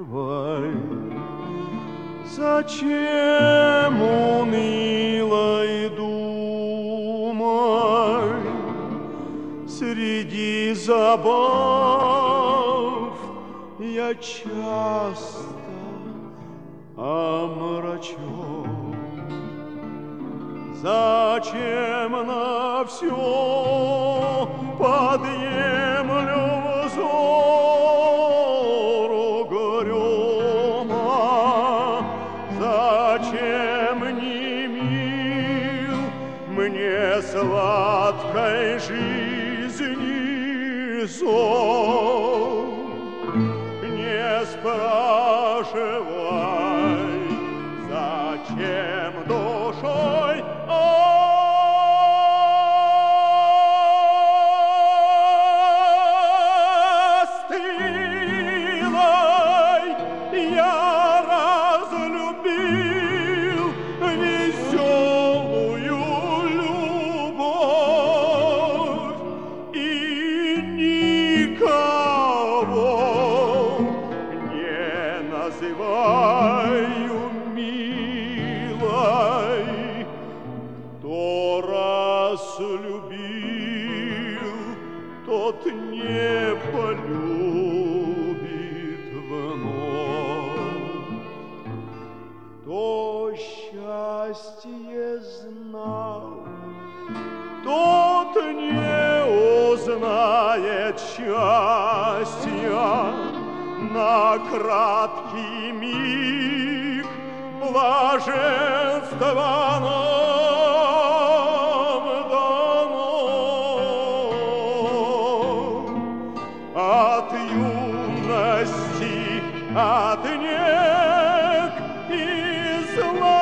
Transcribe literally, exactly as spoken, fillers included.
унывай. Зачем уныло и думай среди забав? Я часто омрачен. Зачем на все подъемлю взор угрюмо? Зачем не мил мне сладкой жизни зов? Не спрашивай, зачем душой остылой я разлюбил веселую любовь и никого не называю милой. Кто раз любил, тот не полюбит вновь. Кто счастье знал, тот не узнает счастья. На краткий миг блаженства нам дано. От юности, от нег и зла